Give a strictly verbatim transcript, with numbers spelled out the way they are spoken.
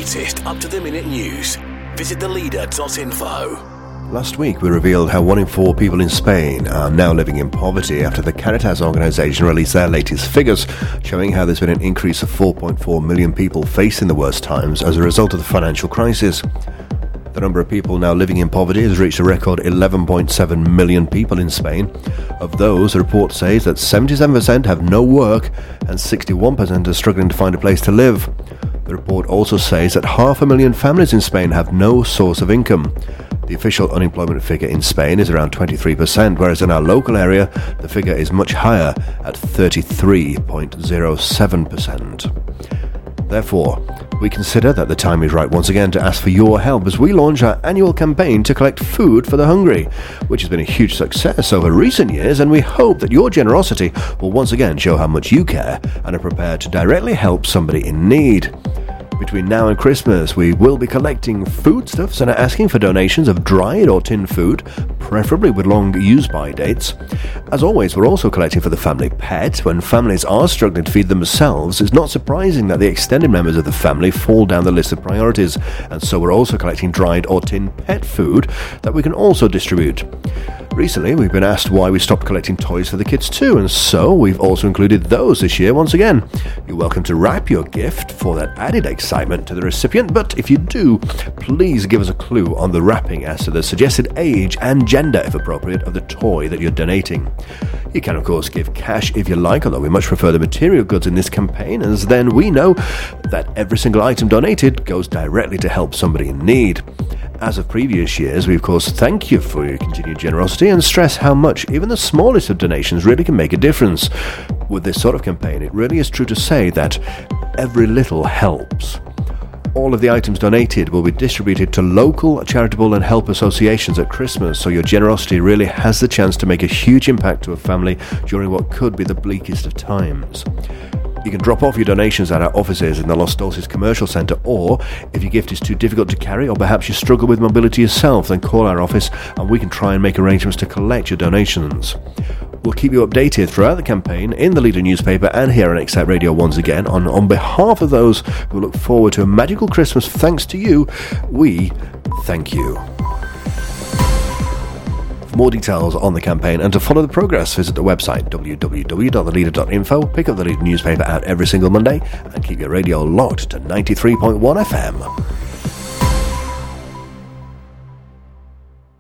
latest up-to-the-minute news, visit the leader dot info. Last week we revealed how one in four people in Spain are now living in poverty after the Caritas organisation released their latest figures, showing how there's been an increase of four point four million people facing the worst times as a result of the financial crisis. The number of people now living in poverty has reached a record eleven point seven million people in Spain. Of those, the report says that seventy-seven percent have no work and sixty-one percent are struggling to find a place to live. The report also says that half a million families in Spain have no source of income. The official unemployment figure in Spain is around twenty-three percent, whereas in our local area, the figure is much higher at thirty-three point zero seven percent. Therefore, we consider that the time is right once again to ask for your help as we launch our annual campaign to collect food for the hungry, which has been a huge success over recent years, and we hope that your generosity will once again show how much you care and are prepared to directly help somebody in need. Between now and Christmas, we will be collecting foodstuffs and are asking for donations of dried or tinned food, preferably with long use-by dates. As always, we're also collecting for the family pet. When families are struggling to feed themselves, it's not surprising that the extended members of the family fall down the list of priorities, and so we're also collecting dried or tinned pet food that we can also distribute. Recently, we've been asked why we stopped collecting toys for the kids too, and so we've also included those this year once again. You're welcome to wrap your gift for that added excitement to the recipient, but if you do, please give us a clue on the wrapping as to the suggested age and gender, if appropriate, of the toy that you're donating. You can, of course, give cash if you like, although we much prefer the material goods in this campaign, as then we know that every single item donated goes directly to help somebody in need. As of previous years, we of course thank you for your continued generosity and stress how much even the smallest of donations really can make a difference. With this sort of campaign, it really is true to say that every little helps. All of the items donated will be distributed to local charitable and help associations at Christmas, so your generosity really has the chance to make a huge impact to a family during what could be the bleakest of times. You can drop off your donations at our offices in the Los Dulces Commercial Centre, or if your gift is too difficult to carry or perhaps you struggle with mobility yourself, then call our office and we can try and make arrangements to collect your donations. We'll keep you updated throughout the campaign in the Leader newspaper and here on Excite Radio once again. On, on behalf of those who look forward to a magical Christmas thanks to you, we thank you. For more details on the campaign and to follow the progress, visit the website w w w dot the leader dot info, pick up the Leader newspaper out every single Monday and keep your radio locked to ninety-three point one F M.